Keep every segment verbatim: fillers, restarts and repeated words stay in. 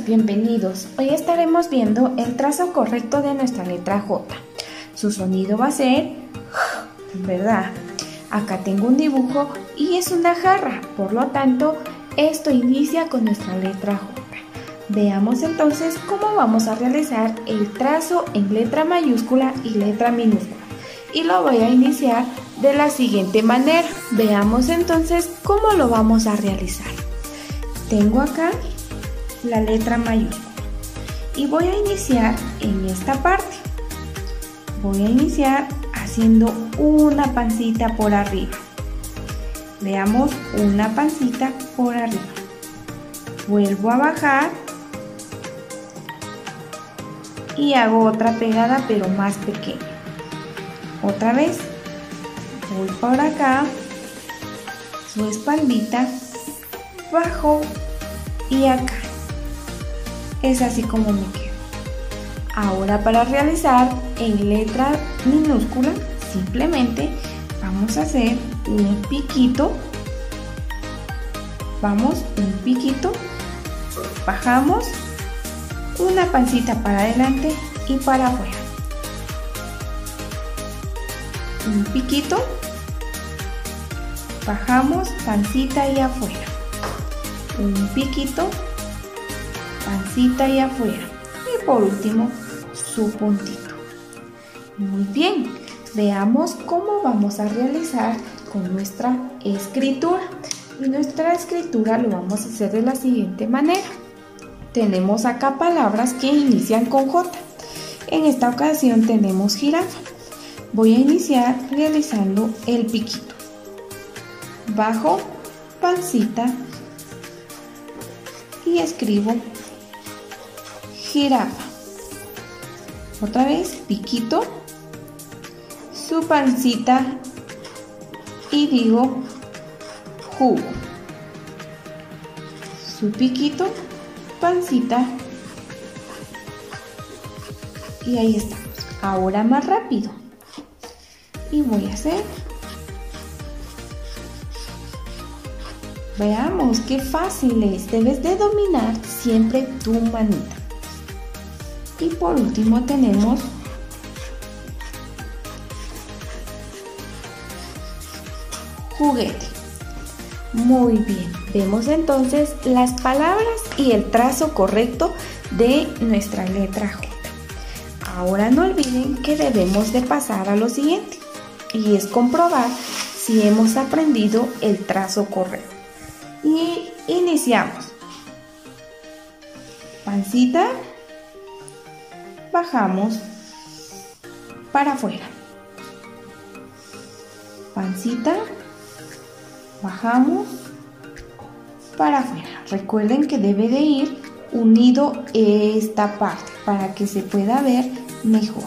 bienvenidos. Hoy estaremos viendo el trazo correcto de nuestra letra J. Su sonido va a ser J, ¿verdad? Acá tengo un dibujo y es una jarra, por lo tanto, esto inicia con nuestra letra J. Veamos entonces cómo vamos a realizar el trazo en letra mayúscula y letra minúscula. Y lo voy a iniciar de la siguiente manera. Veamos entonces cómo lo vamos a realizar. Tengo acá la letra mayúscula y voy a iniciar en esta parte. Voy a iniciar haciendo una pancita por arriba. Veamos, una pancita por arriba. Vuelvo a bajar y hago otra pegada pero más pequeña. Otra vez voy por acá, su espaldita, bajo y acá. Es así como me quedo. Ahora, para realizar en letra minúscula, simplemente vamos a hacer un piquito. Vamos, un piquito, bajamos, una pancita para adelante y para afuera. Un piquito, bajamos, pancita y afuera. Un piquito, pancita y afuera. Y por último, su puntito. Muy bien, veamos cómo vamos a realizar con nuestra escritura. Y nuestra escritura lo vamos a hacer de la siguiente manera. Tenemos acá palabras que inician con J. En esta ocasión tenemos jirafa. Voy a iniciar realizando el piquito. Bajo, pancita y escribo jirafa. Otra vez, piquito, su pancita y digo jugo. Su piquito, pancita y ahí estamos. Ahora más rápido. Y voy a hacer. Veamos qué fácil es. Debes de dominar siempre tu manita. Y por último tenemos juguete. Muy bien. Vemos entonces las palabras y el trazo correcto de nuestra letra J. Ahora no olviden que debemos de pasar a lo siguiente. Y es comprobar si hemos aprendido el trazo correcto. Y iniciamos. Pancita, bajamos para afuera. Pancita, bajamos para afuera. Recuerden que debe de ir unido esta parte para que se pueda ver mejor.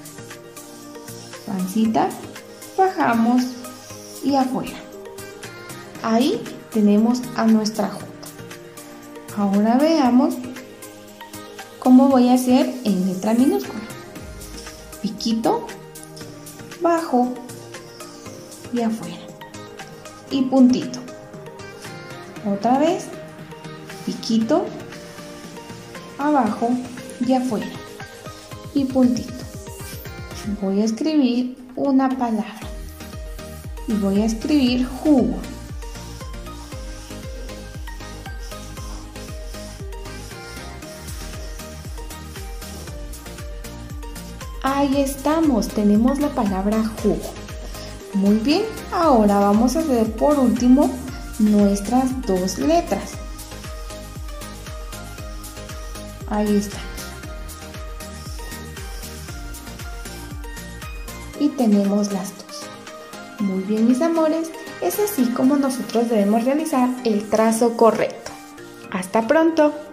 Pancita, bajamos y afuera. Ahí tenemos a nuestra J. Ahora veamos cómo voy a hacer en letra minúscula. Piquito, bajo y afuera. Y puntito. Otra vez, piquito, abajo y afuera. Y puntito. Voy a escribir una palabra. Y voy a escribir jugo. Ahí estamos, tenemos la palabra jugo. Muy bien, ahora vamos a hacer por último nuestras dos letras. Ahí está. Y tenemos las dos. Muy bien, mis amores, es así como nosotros debemos realizar el trazo correcto. ¡Hasta pronto!